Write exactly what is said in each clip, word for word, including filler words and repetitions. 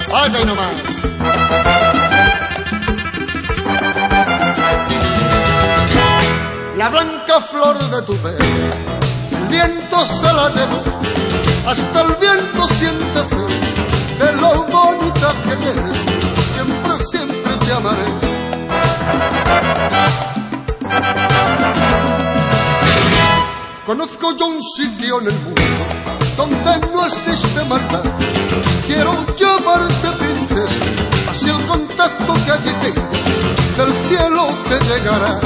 Vaya y nomás. La blanca flor de tu pelo, el viento se la llevó, hasta el viento siente feo de lo bonita que eres. Siempre, siempre te amaré. Conozco yo un sitio en el mundo donde no existe maldad. Quiero llamarte princesa, así el contacto que allí tengo del cielo te llegará.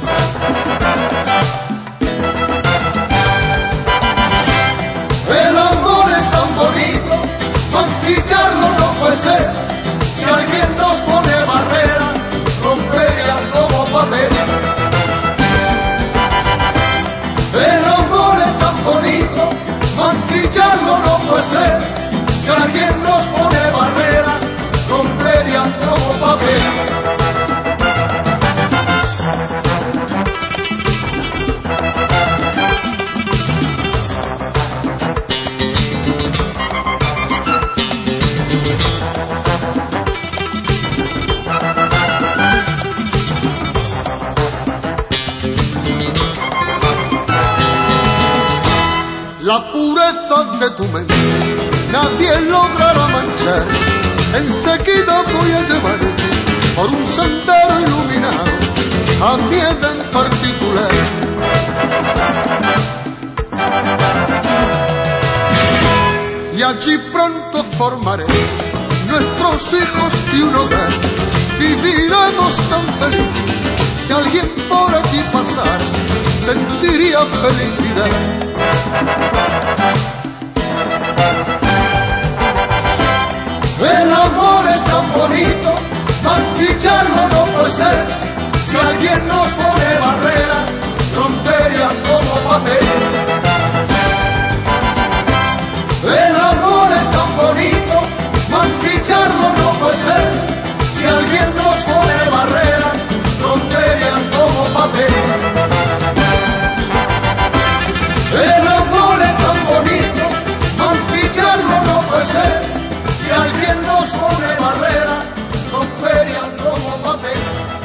El amor es tan bonito, mancillarlo no puede ser. Si alguien nos pone barrera, rompería como papel. El amor es tan bonito, mancillarlo no puede ser. Si alguien nos pone barrera, rompería como papel. La pureza de tu mente nadie logrará manchar. Enseguida voy a llevarte por un sendero iluminado, a mi Edén particular. Y allí pronto formaré nuestros hijos y un hogar. Viviremos tan felices. Si alguien por allí pasara, sentiría felicidad. El amor es tan bonito, mancillarlo no puede ser. Si alguien nos pone barrera, rompería como papel. El amor es tan bonito, mancillarlo no puede ser. Si alguien nos pone barrera, rompería como papel. El amor es tan bonito, mancillarlo no puede ser. Si alguien nos pone barrera, romperían como papel.